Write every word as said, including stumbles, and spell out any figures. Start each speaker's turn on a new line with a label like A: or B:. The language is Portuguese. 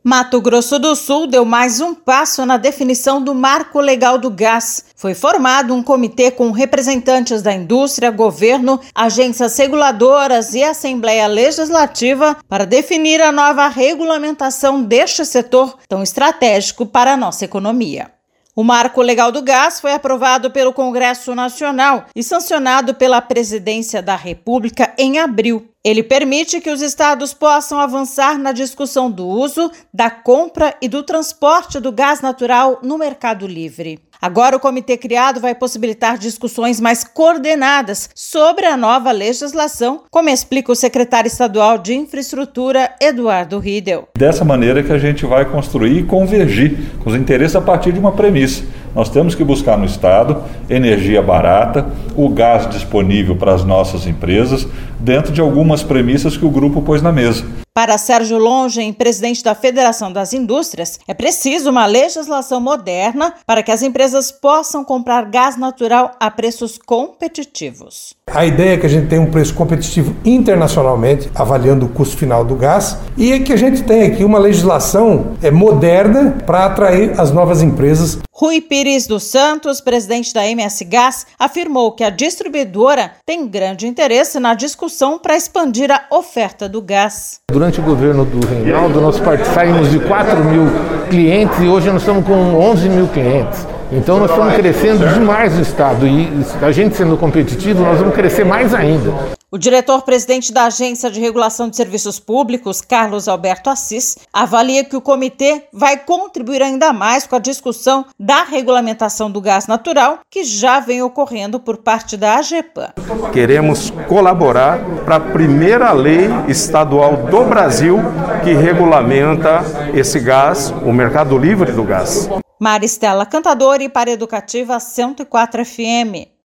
A: Mato Grosso do Sul deu mais um passo na definição do Marco Legal do Gás. Foi formado um comitê com representantes da indústria, governo, agências reguladoras e Assembleia Legislativa para definir a nova regulamentação deste setor tão estratégico para a nossa economia. O Marco Legal do Gás foi aprovado pelo Congresso Nacional e sancionado pela Presidência da República em abril. Ele permite que os estados possam avançar na discussão do uso, da compra e do transporte do gás natural no mercado livre. Agora, o comitê criado vai possibilitar discussões mais coordenadas sobre a nova legislação, como explica o secretário estadual de Infraestrutura, Eduardo Riedel.
B: Dessa maneira que a gente vai construir e convergir com os interesses a partir de uma premissa. Nós temos que buscar no Estado energia barata, o gás disponível para as nossas empresas, dentro de algumas premissas que o grupo pôs na mesa.
A: Para Sérgio Longen, presidente da Federação das Indústrias, é preciso uma legislação moderna para que as empresas possam comprar gás natural a preços competitivos.
C: A ideia é que a gente tenha um preço competitivo internacionalmente, avaliando o custo final do gás, e é que a gente tenha aqui uma legislação é, moderna para atrair as novas empresas.
A: Rui Pires dos Santos, presidente da M S Gás, afirmou que a distribuidora tem grande interesse na discussão para expandir a oferta do gás.
D: Durante o governo do Reinaldo, nós saímos de quatro mil clientes e hoje nós estamos com onze mil clientes. Então nós estamos crescendo demais no estado e a gente sendo competitivo, nós vamos crescer mais ainda.
A: O diretor-presidente da Agência de Regulação de Serviços Públicos, Carlos Alberto Assis, avalia que o comitê vai contribuir ainda mais com a discussão da regulamentação do gás natural, que já vem ocorrendo por parte da AGEPAN.
E: Queremos colaborar para a primeira lei estadual do Brasil que regulamenta esse gás, o mercado livre do gás.
A: Maristela Cantadori para Educativa cento e quatro F M.